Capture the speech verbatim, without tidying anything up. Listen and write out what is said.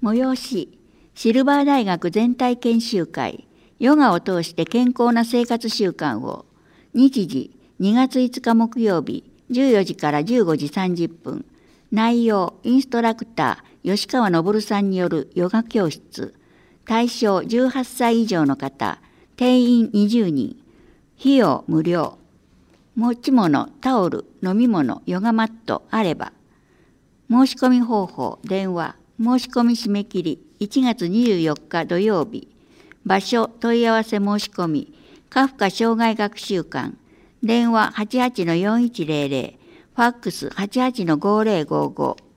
催し、シルバー大学全体研修会、ヨガを通して健康な生活習慣を、日時にがついつか木曜日、じゅうよじからじゅうごじさんじゅっぷん、内容、インストラクター、吉川昇さんによるヨガ教室、対象じゅうはっさい以上の方、定員にじゅうにん、費用無料、持ち物、タオル、飲み物、ヨガマットあれば、申し込み方法、電話、申し込み締め切り、いちがつにじゅうよっか土曜日、場所、問い合わせ申し込み、カフカ障害学習館、電話 はちはちのよんいちゼロゼロ、ファックス はちはちのごぜろごご。